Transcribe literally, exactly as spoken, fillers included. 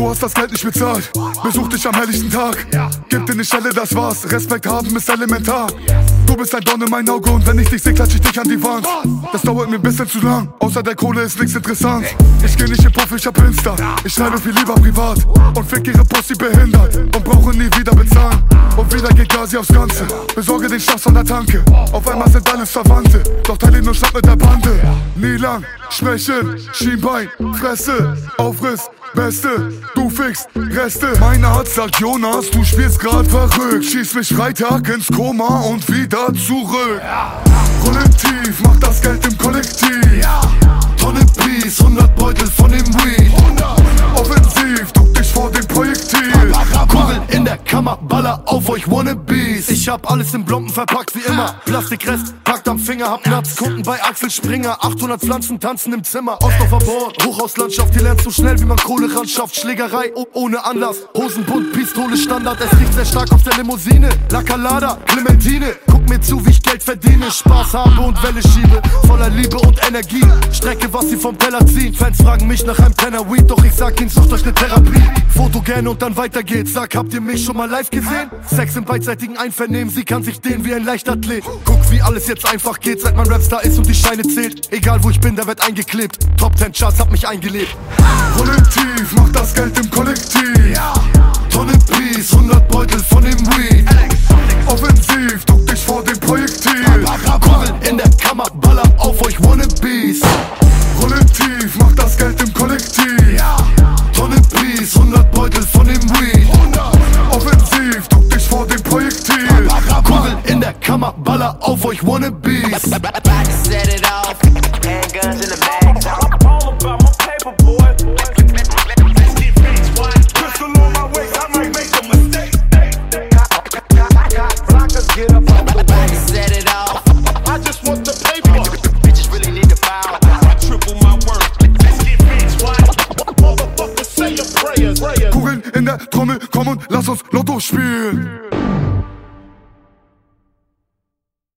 Du hast das Geld nicht bezahlt, besuch dich am helllichten Tag. Gib dir eine Schelle, das war's, Respekt haben ist elementar. Du bist ein Dorn in mein Auge und wenn ich dich seh, klatsch ich dich an die Wand. Das dauert mir ein bisschen zu lang, außer der Kohle ist nichts interessant. Ich geh nicht in Puff, ich hab Insta, ich schreibe viel lieber privat. Und fick ihre Pussy behindert und brauche nie wieder bezahlen. Und wieder geht Gazi aufs Ganze, besorge den Schnaps von der Tanke. Auf einmal sind alles Verwandte, doch teil ihn nur Schnapp mit der Bande. Nie lang, Schwächen, Schienbein, Fresse, Aufriss, Beste, du fickst Reste. Mein Arzt sagt Jonas, du spielst grad verrückt. Schieß mich Freitag ins Koma und wieder zurück. Kollektiv, mach das Geld im Kollektiv. Tonne Peace, hundert Beutel von dem Weed. Offensiv, duck dich vor dem Projektil. Kugel in der Kammer, baller auf euch Wannabes. Ich hab alles in Blompen verpackt wie immer. Plastikrest, packt am Finger, hab Nuts, Kunden bei Axel Springer. achthundert Pflanzen tanzen im Zimmer. Ostdorfer Born, Hochhauslandschaft, ihr lernt so schnell wie man Kohle ran schafft. Schlägerei oh, ohne Anlass, Hosenbund, Pistole Standard. Es riecht sehr stark aus der Limousine. La Calada, Clementine, guck mir zu, wie ich Geld verdiene. Spaß habe und Welle schiebe, voller Liebe und Energie. Strecke, was sie vom Teller ziehen. Fans fragen mich nach einem Penner Weed, doch ich sag ihnen, sucht euch ne Therapie. Foto gerne und dann weiter geht's. Sag, habt ihr mich schon mal live gesehen? Sex im beidseitigen Einvernehmen, sie kann sich dehnen wie ein Leichtathlet. Guck, wie alles jetzt einfach geht, seit man Rapstar ist und die Scheine zählt. Egal wo ich bin, der wird eingeklebt. Top Ten Charts hab mich eingelebt. Kollektiv, mach das Geld im Kollektiv. Tonne Peace, hundert Beutel von dem Weed. Offensiv, duck dich vor dem Projektil. Kugel in der Kammer, baller auf euch Wannabes. Kollektiv, mach das Geld im Kollektiv. Tonne Peace, hundert Beutel von dem Weed. Offensiv, duck dich vor dem Projektil. Kugel in der Kammer, baller auf euch Wannabes. Set it off, handguns in the bags. I'm all about my paper, boy. Let's get rich, boy. Pistol on my waist, I might make a mistake. Blockers get up on the way. Set it off. I just want the paper. Bitches really need the power. I triple my work. Let's get rich, boy. Motherfuckers say your prayers. Kugeln in der Trommel, komm und lass uns Lotto spielen.